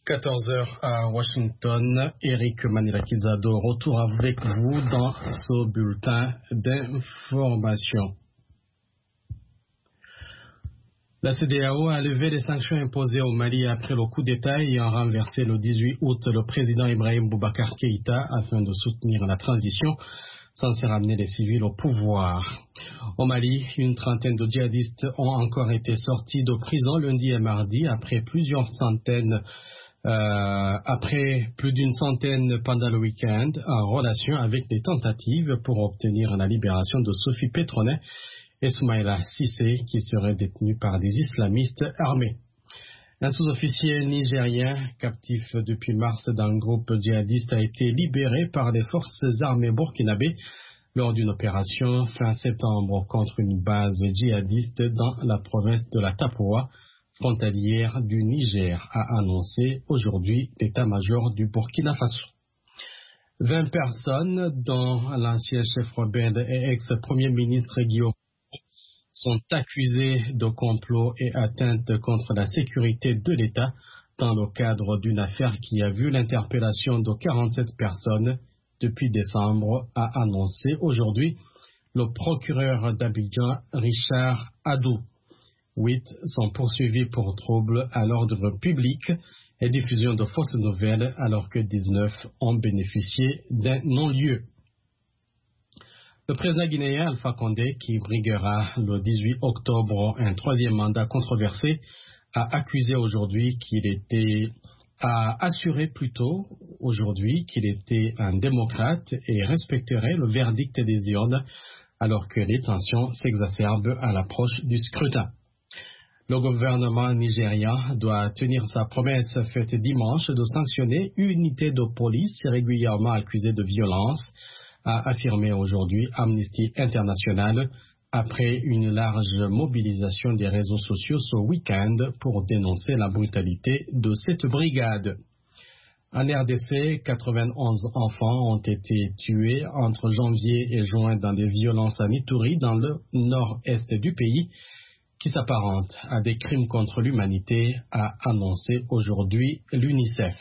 14 heures à Washington. Eric Manilakizado, retour avec vous dans ce bulletin d'information. La CEDEAO a levé les sanctions imposées au Mali après le coup d'État ayant renversé le 18 août le président Ibrahim Boubacar Keïta afin de soutenir la transition censée ramener les civils au pouvoir. Au Mali, une trentaine de djihadistes ont encore été sortis de prison lundi et mardi après plus d'une centaine pendant le week-end en relation avec des tentatives pour obtenir la libération de Sophie Petronet et Soumaïla Cissé qui seraient détenus par des islamistes armés. Un sous-officier nigérien captif depuis mars dans un groupe djihadiste a été libéré par les forces armées burkinabées lors d'une opération fin septembre contre une base djihadiste dans la province de la Tapoua, frontalière du Niger, a annoncé aujourd'hui l'état-major du Burkina Faso. 20 personnes, dont l'ancien chef rebelle et ex-premier ministre Guillaume, sont accusées de complot et atteinte contre la sécurité de l'État dans le cadre d'une affaire qui a vu l'interpellation de 47 personnes depuis décembre, a annoncé aujourd'hui le procureur d'Abidjan, Richard Adou. 8 sont poursuivis pour troubles à l'ordre public et diffusion de fausses nouvelles, alors que 19 ont bénéficié d'un non-lieu. Le président guinéen Alpha Condé, qui briguera le 18 octobre un troisième mandat controversé, a assuré plutôt aujourd'hui qu'il était un démocrate et respecterait le verdict des urnes, alors que les tensions s'exacerbent à l'approche du scrutin. Le gouvernement nigérian doit tenir sa promesse faite dimanche de sanctionner une unité de police régulièrement accusée de violence, a affirmé aujourd'hui Amnesty International après une large mobilisation des réseaux sociaux ce week-end pour dénoncer la brutalité de cette brigade. En RDC, 91 enfants ont été tués entre janvier et juin dans des violences à Ituri, dans le nord-est du pays, qui s'apparentent à des crimes contre l'humanité, a annoncé aujourd'hui l'UNICEF.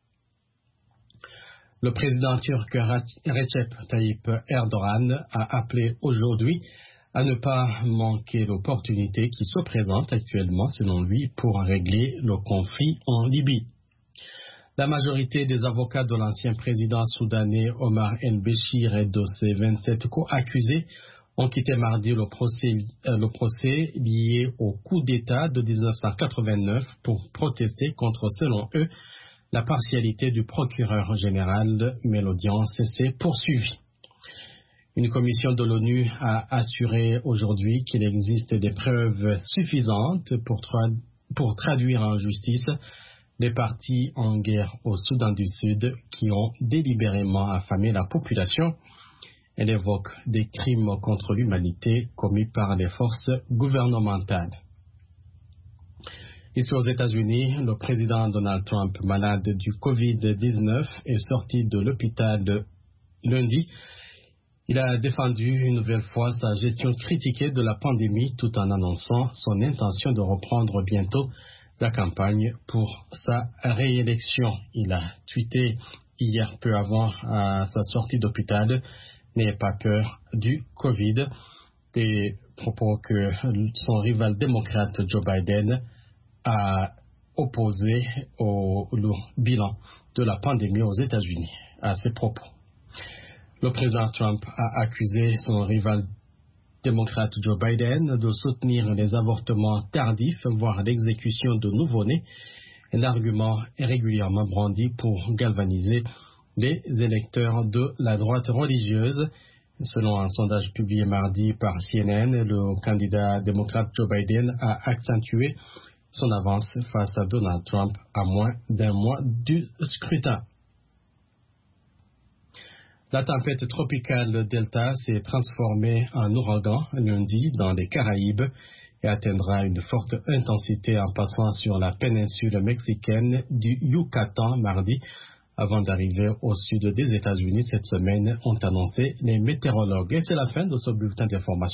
Le président turc Recep Tayyip Erdogan a appelé aujourd'hui à ne pas manquer l'opportunité qui se présente actuellement, selon lui, pour régler le conflit en Libye. La majorité des avocats de l'ancien président soudanais Omar el-Béchir et de ses 27 co-accusés ont quitté mardi le procès lié au coup d'État de 1989 pour protester contre, selon eux, la partialité du procureur général, mais l'audience s'est poursuivie. Une commission de l'ONU a assuré aujourd'hui qu'il existe des preuves suffisantes pour traduire en justice les partis en guerre au Soudan du Sud qui ont délibérément affamé la population. Elle évoque des crimes contre l'humanité commis par les forces gouvernementales. Ici aux États-Unis, le président Donald Trump, malade du Covid-19, est sorti de l'hôpital lundi. Il a défendu une nouvelle fois sa gestion critiquée de la pandémie tout en annonçant son intention de reprendre bientôt la campagne pour sa réélection. Il a tweeté hier peu avant sa sortie d'hôpital « N'ayez pas peur du Covid », des propos que son rival démocrate Joe Biden a opposé au bilan de la pandémie aux États-Unis. À ces propos, le président Trump a accusé son rival démocrate Joe Biden de soutenir les avortements tardifs, voire l'exécution de nouveau-nés, un argument régulièrement brandi pour galvaniser les électeurs de la droite religieuse. Selon un sondage publié mardi par CNN, le candidat démocrate Joe Biden a accentué son avance face à Donald Trump à moins d'un mois du scrutin. La tempête tropicale Delta s'est transformée en ouragan lundi dans les Caraïbes et atteindra une forte intensité en passant sur la péninsule mexicaine du Yucatan mardi, avant d'arriver au sud des États-Unis cette semaine, ont annoncé les météorologues. Et c'est la fin de ce bulletin d'information.